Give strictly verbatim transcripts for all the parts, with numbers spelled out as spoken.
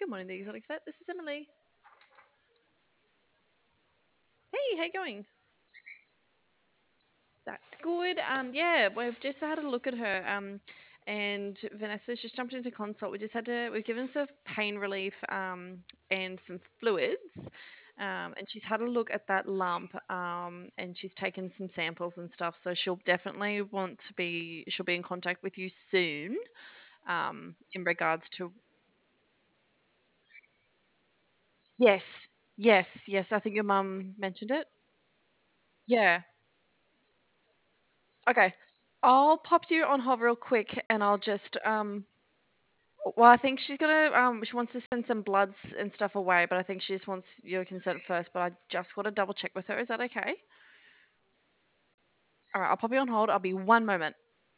Good morning, the Exotic Vet. This is Emily. Hey, how you going? That's good. Um, yeah, we've just had a look at her. Um, and Vanessa's just jumped into consult. We just had to. We've given some pain relief. Um, and some fluids. Um, and she's had a look at that lump. Um, and she's taken some samples and stuff. So she'll definitely want to be. She'll be in contact with you soon. Um, in regards to. Yes, yes, yes. I think your mum mentioned it. Yeah. Okay. I'll pop you on hold real quick and I'll just um well I think she's gonna um she wants to send some bloods and stuff away, but I think she just wants your consent first, but I just want to double check with her. Is that okay? All right, I'll pop you on hold. I'll be one moment.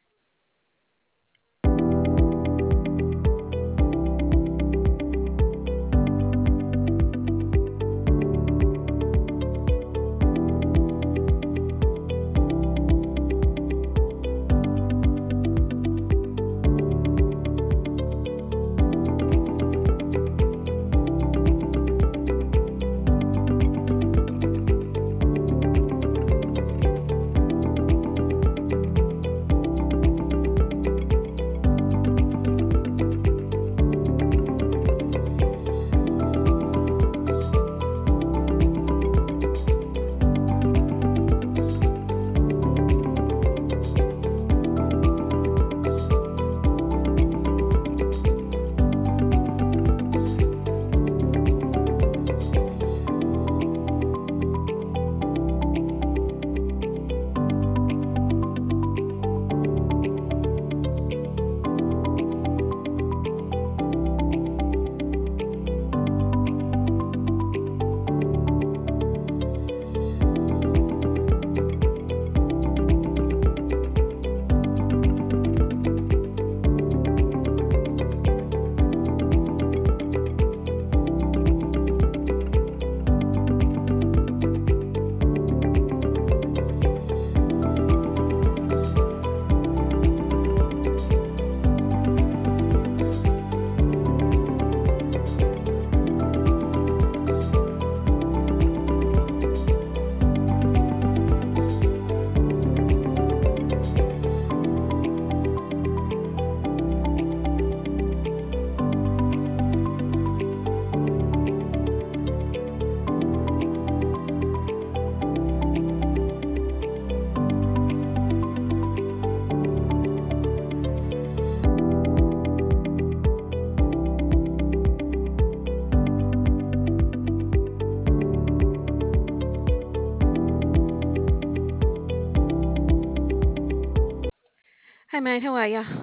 Hey mate, how are you?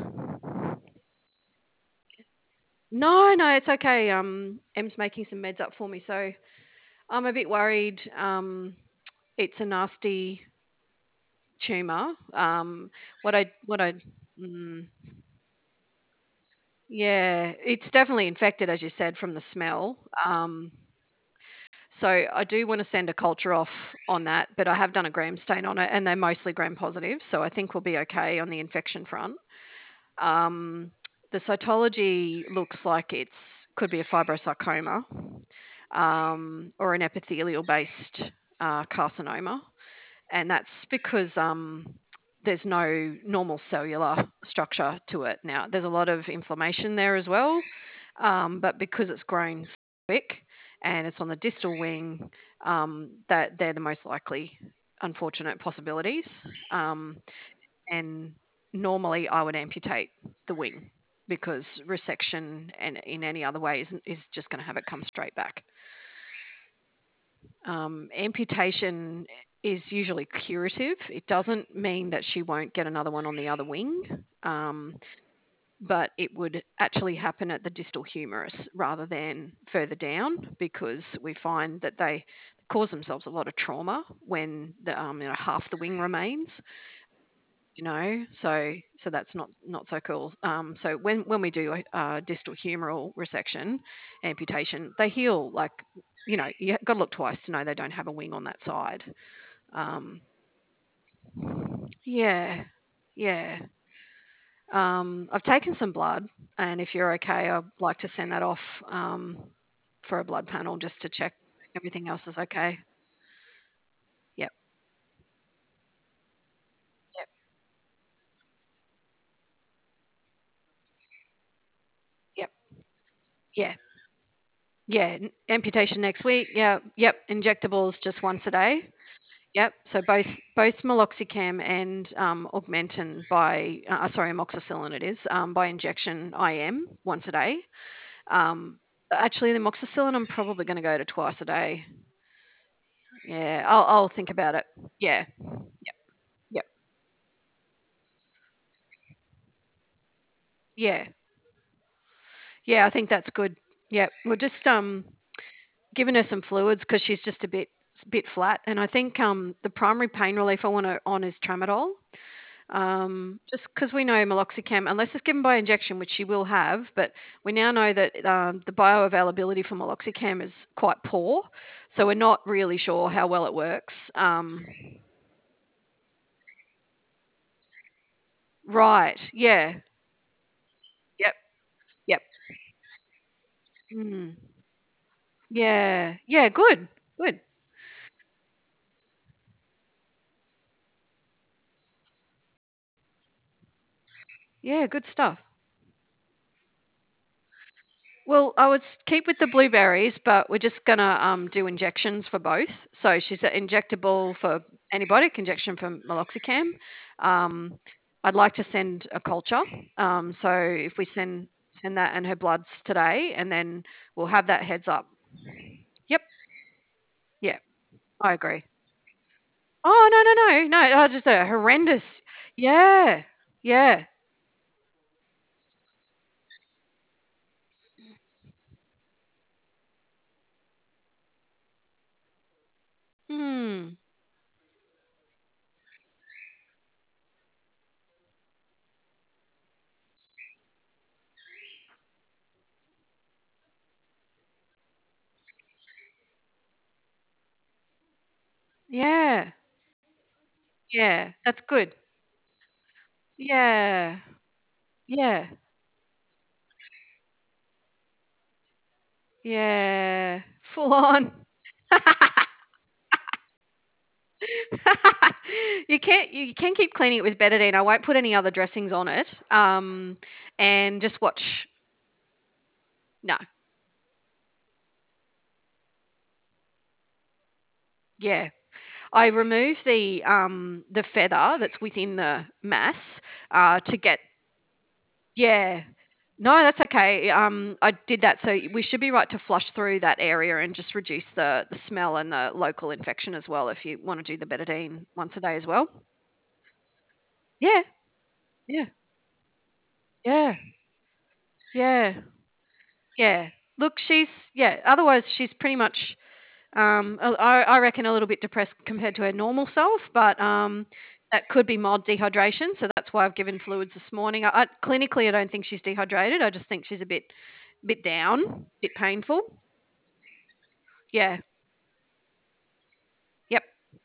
No, no, it's okay. Um, Em's making some meds up for me, so I'm a bit worried. Um, it's a nasty tumor. Um, what I, what I, mm, yeah, it's definitely infected, as you said, from the smell. Um, so I do want to send a culture off on that, but I have done a gram stain on it, and they're mostly gram positive, so I think we'll be okay on the infection front. Um, the cytology looks like it's could be a fibrosarcoma um, or an epithelial-based uh, carcinoma, and that's because um, there's no normal cellular structure to it. Now, there's a lot of inflammation there as well, um, but because it's grown so quick and it's on the distal wing, um, that they're the most likely unfortunate possibilities. Um, and normally, I would amputate the wing because resection and in any other way is, is just going to have it come straight back. Um, amputation is usually curative. It doesn't mean that she won't get another one on the other wing, um, but it would actually happen at the distal humerus rather than further down because we find that they cause themselves a lot of trauma when the, um, you know, half the wing remains. You know, so so that's not not so cool. Um, so when when we do a, a distal humeral resection, amputation, they heal like, you know, you got to look twice to know they don't have a wing on that side. Um, yeah, yeah. Um, I've taken some blood, and if you're okay, I'd like to send that off um, for a blood panel just to check everything else is okay. Yep. Yep. Yep. Yeah. Yeah. n- Amputation next week. Yeah. Yep. Injectables just once a day. Yep. So both both meloxicam and um, Augmentin by uh, sorry amoxicillin it is um, by injection I M once a day. Um, Actually, the amoxicillin I'm probably going to go to twice a day. Yeah, I'll I'll think about it. Yeah. Yep. Yep. Yeah. Yeah, I think that's good. Yep. We're just um giving her some fluids because she's just a bit bit flat, and I think um the primary pain relief I want her on is tramadol. Um, just because we know meloxicam, unless it's given by injection, which she will have, but we now know that um, the bioavailability for meloxicam is quite poor, so we're not really sure how well it works. Um, right? Yeah. Yep. Yep. Mm. Yeah. Yeah. Good. Good. Yeah. Good stuff. Well, I would s- keep with the blueberries, but we're just gonna um, do injections for both. So she's an injectable for antibiotic, injection for meloxicam. Um, I'd like to send a culture. Um, so if we send send that and her bloods today, and then we'll have that heads up. Yep. Yeah, I agree. Oh no no no no! Oh, just a horrendous. Yeah. Yeah. Hmm. Yeah. Yeah. That's good. Yeah. Yeah. Yeah, full on. You can't you can keep cleaning it with betadine. I won't put any other dressings on it. Um, and just watch. No, yeah. I remove the um the feather that's within the mass uh to get yeah. No, that's okay. Um, I did that, so we should be right to flush through that area and just reduce the the smell and the local infection as well. If you want to do the betadine once a day as well. Yeah, yeah, yeah, yeah. Yeah. Look, she's yeah. Otherwise, she's pretty much. Um, I, I reckon a little bit depressed compared to her normal self, but um, that could be mild dehydration. So that's why I've given fluids this morning. I, I, clinically, I don't think she's dehydrated. I just think she's a bit, bit down, bit painful. Yeah. Yep.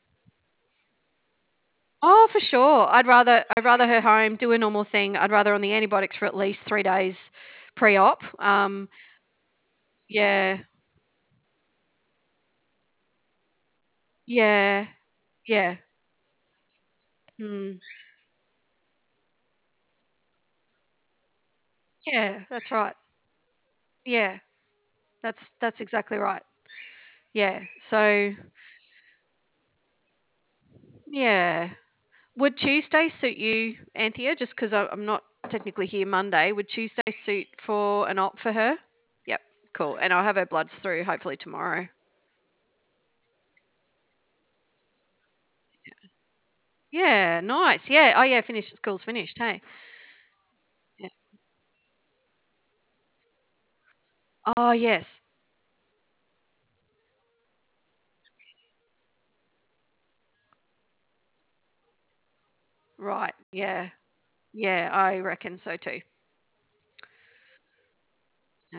Oh, for sure. I'd rather I'd rather her home do a normal thing. I'd rather on the antibiotics for at least three days pre-op. Um, yeah. Yeah. Yeah. Mm, yeah. That's right. Yeah. That's that's exactly right. Yeah. So yeah. Would Tuesday suit you, Anthea? Just because I'm not technically here Monday. Would Tuesday suit for an op for her? Yep. Cool. And I'll have her bloods through hopefully tomorrow. Yeah. Nice. Yeah. Oh yeah. Finished. School's finished. Hey. Yeah. Oh yes. Right. Yeah. Yeah. I reckon so too. Yeah.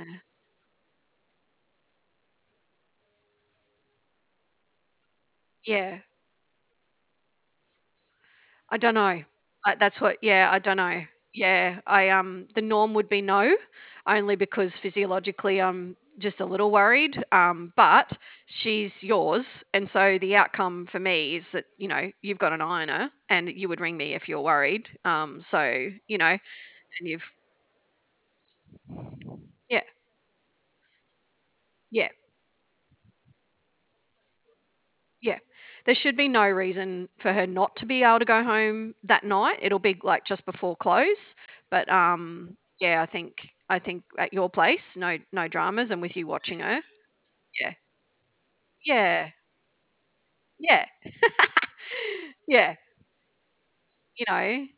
Yeah. I don't know. Uh, that's what. Yeah. I don't know. Yeah, I um the norm would be no, only because physiologically I'm just a little worried. Um, but she's yours, and so the outcome for me is that you know you've got an eye on her, and you would ring me if you're worried. Um, so you know, and you've yeah, yeah, yeah. There should be no reason for her not to be able to go home that night. It'll be like just before close, but um, yeah, I think I think at your place, no no dramas, and with you watching her, yeah. Yeah, yeah, yeah, you know,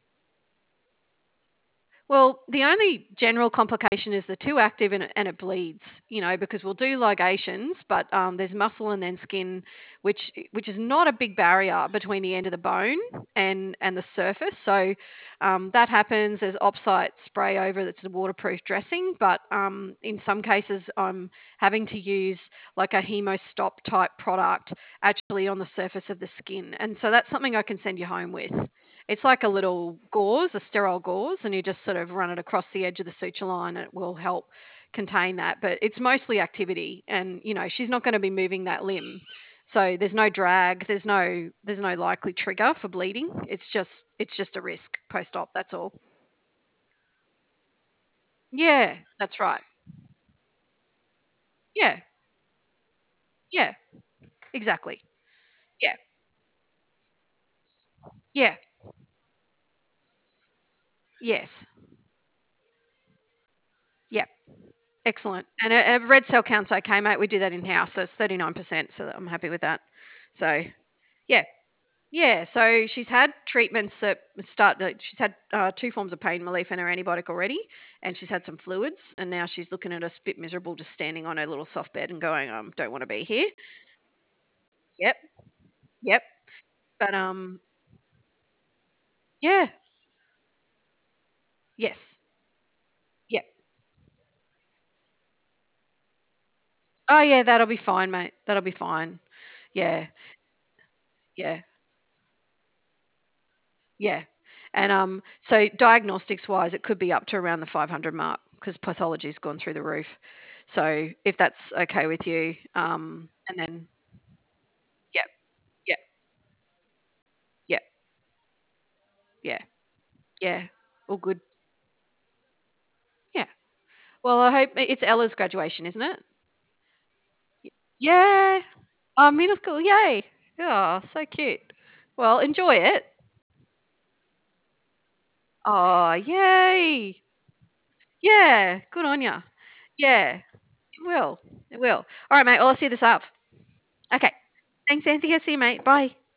well, the only general complication is the too active and it, and it bleeds, you know, because we'll do ligations, but um, there's muscle and then skin, which which is not a big barrier between the end of the bone and and the surface. So um, that happens. There's opsite spray over that's a waterproof dressing, but um, in some cases I'm having to use like a hemostop type product actually on the surface of the skin, and so that's something I can send you home with. It's like a little gauze, a sterile gauze, and you just sort of run it across the edge of the suture line and it will help contain that. But it's mostly activity and you know, she's not going to be moving that limb. So there's no drag, there's no there's no likely trigger for bleeding. It's just it's just a risk post op, that's all. Yeah, that's right. Yeah. Yeah, exactly. Yeah. Yeah. Yes. Yeah. Excellent. And a, a red cell count's okay, mate. We do that in house, so it's thirty-nine percent. So I'm happy with that. So yeah, yeah. So she's had treatments that start. Like, she's had uh, two forms of pain relief and her antibiotic already, and she's had some fluids, and now she's looking at us a bit miserable, just standing on her little soft bed and going, "Um, don't want to be here." Yep, yep. But um, yeah, yes, yep. Oh yeah, that'll be fine, mate. That'll be fine. Yeah, yeah. Yeah. And um, so diagnostics wise, it could be up to around the five hundred mark because pathology's gone through the roof. So if that's okay with you, um, and then yeah, yeah, yeah, yeah, yeah, all good. Yeah. Well, I hope it's Ella's graduation, isn't it? Yeah. Oh, middle school. Yay. Oh, so cute. Well, enjoy it. Oh, yay. Yeah. Good on you. Yeah. It will. It will. All right, mate. Well, I'll see you this up. Okay. Thanks, Anthea. See you, mate. Bye.